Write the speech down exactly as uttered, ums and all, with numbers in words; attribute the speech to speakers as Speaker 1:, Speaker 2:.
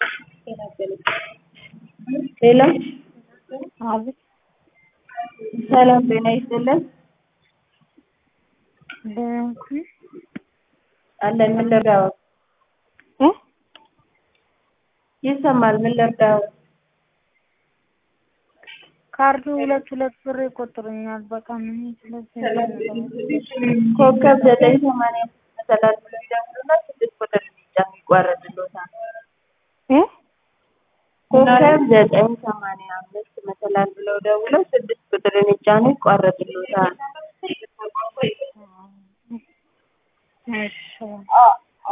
Speaker 1: ሄሎ
Speaker 2: አቤት
Speaker 1: ሰላም ጤና ይስጥልን።
Speaker 2: በኩ
Speaker 1: አለን ምን ልርዳው?
Speaker 2: እ
Speaker 1: ይሰማል ምን ልርዳው?
Speaker 2: ካርዱ ሁለት ሁለት ብር ይቆጥሩኛል። በቃ ምን ይችላል?
Speaker 1: ኮከብ ዘጠኝ ሰማንያ መሰላል ብሎ ይደውሉና ስድስት ቁጥር ብቻ ይቋረጥልዎታል።
Speaker 2: እ
Speaker 1: ኮከብ ዘጠኝ ሰማንያ አምስት መሰላል ብለው ደውለው ስድስት ቁጥርን ይጫኑ ይቋረጥልዎታል።
Speaker 2: እሺ